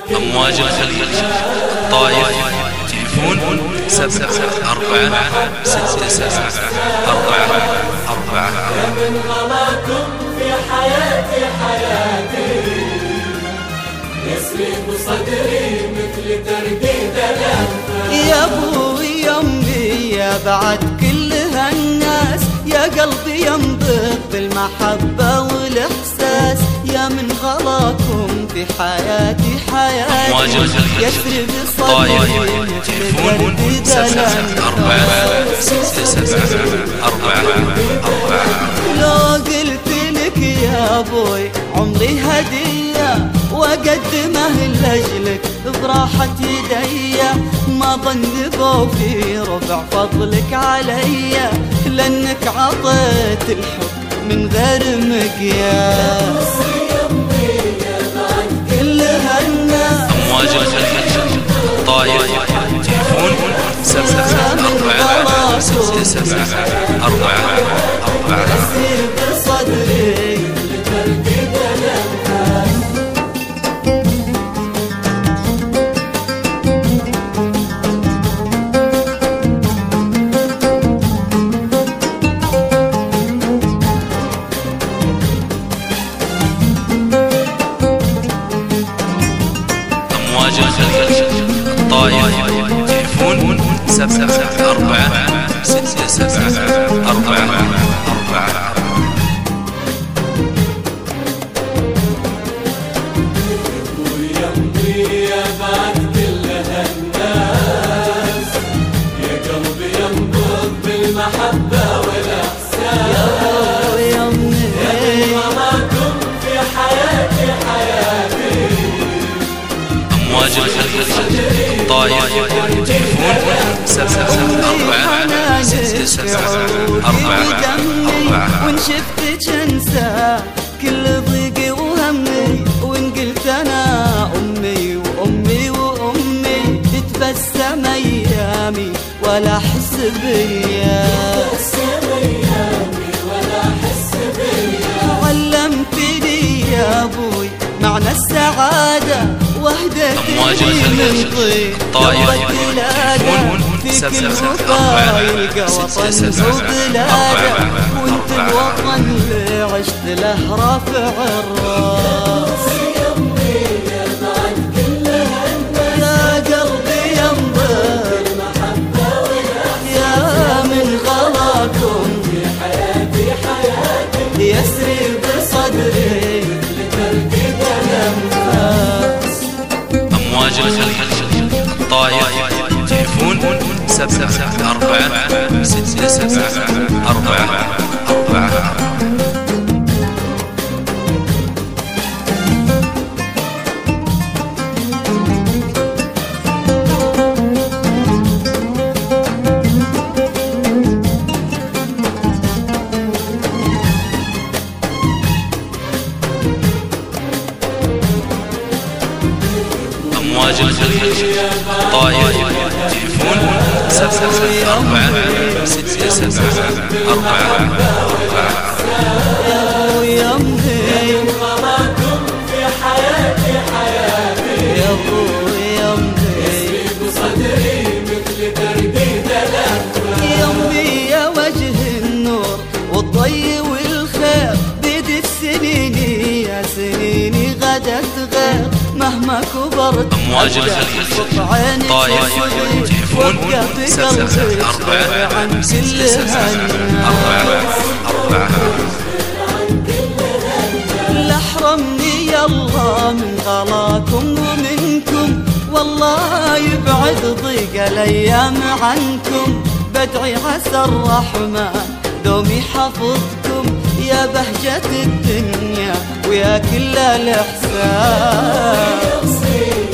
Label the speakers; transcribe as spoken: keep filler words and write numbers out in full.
Speaker 1: أمواج الخليج الطائف تليفون سبعة أربعة ستة سبعة أربعة أربعة.
Speaker 2: يا من غلاكم في حياتي حياتي يسرق صدري مثل ترديد الأنفاس.
Speaker 3: يا ابوي يا امي يا بعد كل هالناس، يا قلبي ينبض بالمحبة والإحساس، يا من غلاكم في حياتي حياتي يسرب صدري مثل ترديد الأنفاس. لو قلت لك يا ابوي عمري هدية وأقدمه لأجلك براحة يديا، ما ظنبوا في ربع فضلك عليا، لأنك عطيت الحب من غير مقياس. كل هالناس
Speaker 1: أمواج الخليج طايف تليفون سبعة أربعة ستة سبعة أربعة أربعة.
Speaker 3: يسير بصدري لترديد الأنفاس.
Speaker 1: أمواج الخليج الطائف تليفون سبعة أربعة ستة سبعة أربعة أربعة.
Speaker 2: ويمضي يا بعد كل هالناس، يا قلبي ينبض بالمحبة والإحساس.
Speaker 3: يا أمي
Speaker 2: يا غلاكم في حياتي حياتي
Speaker 1: أمواج الخليج طايف تليفون سبعة أربعة ستة سبعة أربعة أربعة.
Speaker 3: وإن شفتك أنسى كل ضيقي وهمي، وإن قلت أنا أمي وأمي وأمي تتبسم أيامي ولا أحس بيا. علمتني يا أبوي معنى السعادة وهدتني من طيب البلادة، في كل وفا يلقى وطن وبلادة، وانت الوطن اللي عشت له رافع الراس. يا قلبي ينبض يا من غلاكم في حياتي حياتي يسري بصدري لترديد الأنفاس.
Speaker 1: أمواج الخليج الطائف تليفون سبعة أربعة ستة سبعة أربعة أربعة. أمواج الخليج طايف تليفون سبعة أربعة ستة سبعة أربعة أربعة.
Speaker 3: يا أمي
Speaker 2: غلاكم في حياتي حياتي
Speaker 3: يا أبوي يا أمي
Speaker 2: يسرق صدري مثل ترديد الأنفاس.
Speaker 3: يا أمي يا وجه النور والضي والخير، بدت سنيني يا سنيني غدت غير، مهما كبرت
Speaker 1: أمواج الخليج طايف تليفون سبعة أربعة
Speaker 3: عن كل
Speaker 1: أربعة أربعة.
Speaker 3: لا حرمني يا الله من غلاكم ومنكم، والله يبعد ضيق الأيام عنكم، بدعي عسى الرحمن دوم يحفظكم، يا بهجة الدنيا ويا كل الإحساس.